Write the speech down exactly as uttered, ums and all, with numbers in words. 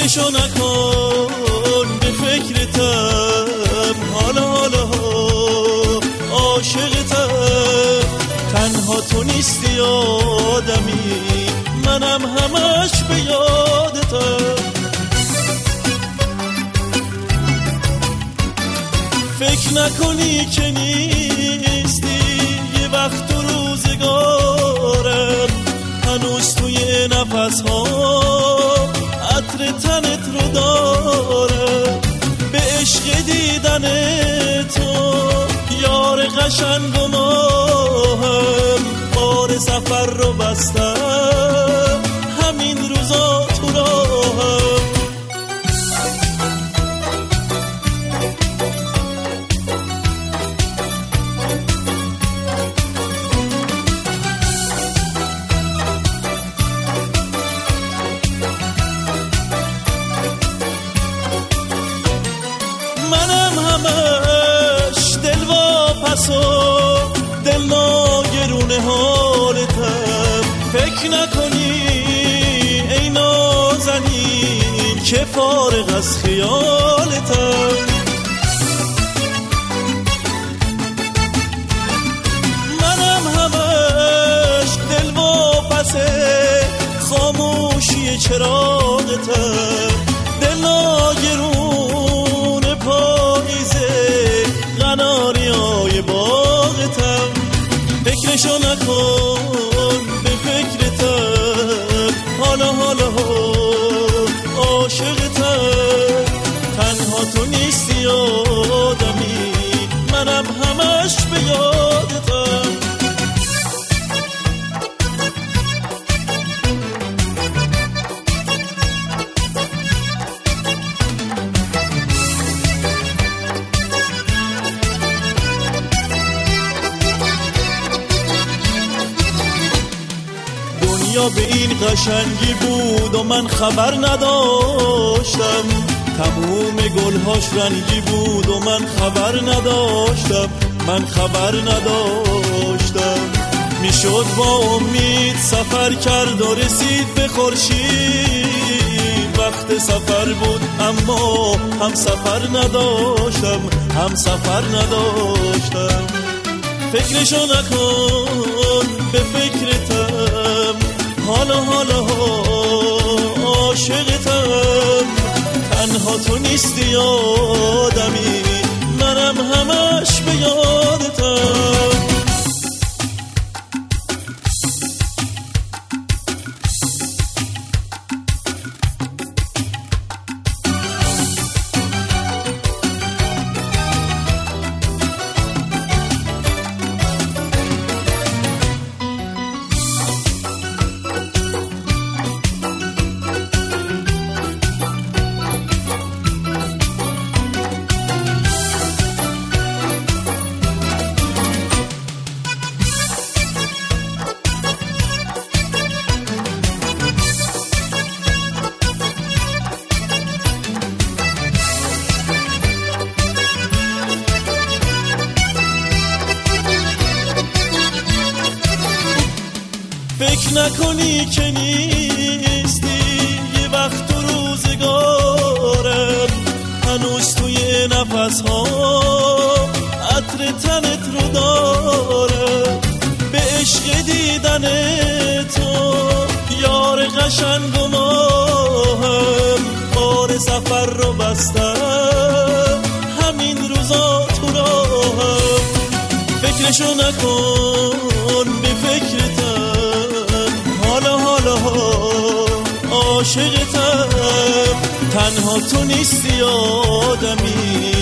فکرشو نکن به فکرتم، حالا حالا عاشقتم. تنها تو نیستی آدمی، منم همش به یادتم. فکر نکنی که نیستی یه وقت و روزگارم، هنوز توی نفس ها عطر تنت رو دارم. به عشق دیدن تو یار قشنگ و ماهم، بار سفر رو بستم همین روزا تو راهم. منم همش دل واپس و دل ناگرون حالتم. فکر نکنی ای نازنین که فارغ از خیالتم. منم همش دل واپس خاموشی چراغتم. دل ناگرون پاییزه قناریای باغتم. فکرشو نکن به فکرتم، حالا حالا عاشقتم. تنها تو نیستی آدمی، منم همش به یادتم. دنیا به این قشنگی بود و من خبر نداشتم. تموم گلهاش رنگی بود و من خبر نداشتم. من خبر نداشتم. میشد با امید سفر کرد و رسید به خورشید. وقت سفر بود اما هم سفر نداشتم، هم سفر نداشتم. فکرشو نکن به فکرتم، حالا حالا عاشقتم. تنها تو نیستی آدمی، منم همش به یادتم. فکر نکنی که نیستی یه وقت و روزگارم، هنوز توی نفس ها عطر تنت رو دارم. به عشق دیدن تو یار قشنگ و ماهم، بار سفر رو بستم همین روزا تو راهم. فکرشو نکن به فکرتم، حالا حالا عاشقتم. تنها تو نیستی آدمی،